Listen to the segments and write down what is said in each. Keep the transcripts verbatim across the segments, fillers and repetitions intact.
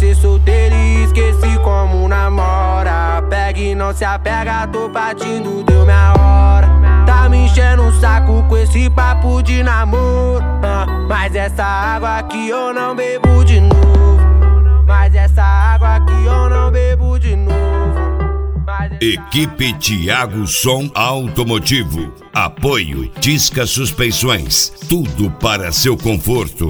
ser solteiro e esqueci como namora. Pega e não se apega, tô partindo, deu minha hora. Tá me enchendo o saco com esse papo de namoro, ah, mas essa água aqui eu não bebo de novo. Mas essa água aqui eu não bebo de novo. Equipe Thiago Som Automotivo. Apoio Tisca Suspensões. Tudo para seu conforto.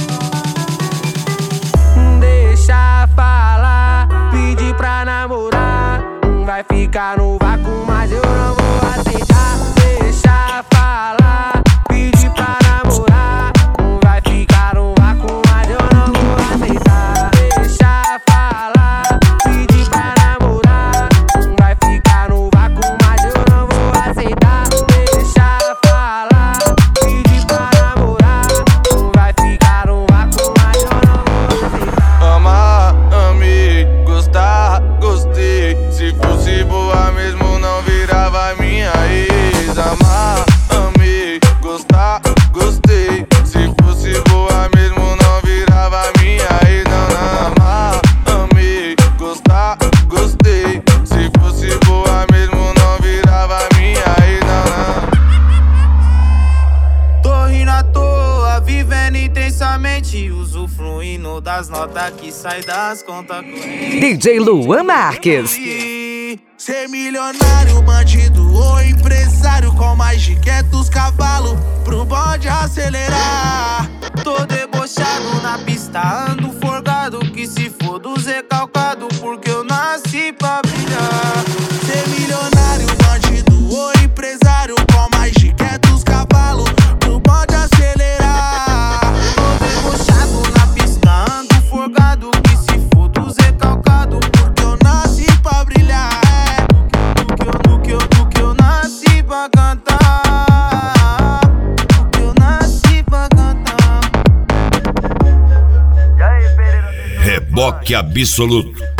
Deixa falar, pedir pra namorar. Vai ficar no vácuo, mas eu não vou aceitar. Deixa falar, pedir pra namorar. Vai ficar no vácuo, mas eu não vou aceitar. Deixa falar, pedir pra namorar. Vai ficar no vácuo, mas eu não vou aceitar. Deixa falar, pedir pra namorar. Vai ficar no vácuo, mas eu não vou aceitar. Amar, amei, gostar, gostei. Se fosse boa mesmo não virava minha ex. Amar, amei, gostar, gostei. Se fosse boa mesmo não virava minha ex. Não, não. Amar, amei, gostar, gostei. Se fosse boa mesmo não virava minha ex. Não, não. Tô rindo à toa, vivendo intensamente, usufruindo das notas que sai das contas correntes. D J Luan Marques. Ser milionário, bandido ou empresário com mais de quinhentos cavalos pro bonde acelerar. Tô debochado na pista, ando forgado, que se for do Zé Calcado, porque eu nasci pra brilhar. Ser milionário, bandido ou empresário com mais de quinhentos cavalos pro bonde acelerar. Tô debochado na pista, ando forgado, que se for do Zé Calcado, porque eu nasci pra brilhar. Do que eu, do que eu nasci pra cantar. Do que eu nasci pra cantar. Reboque absoluto.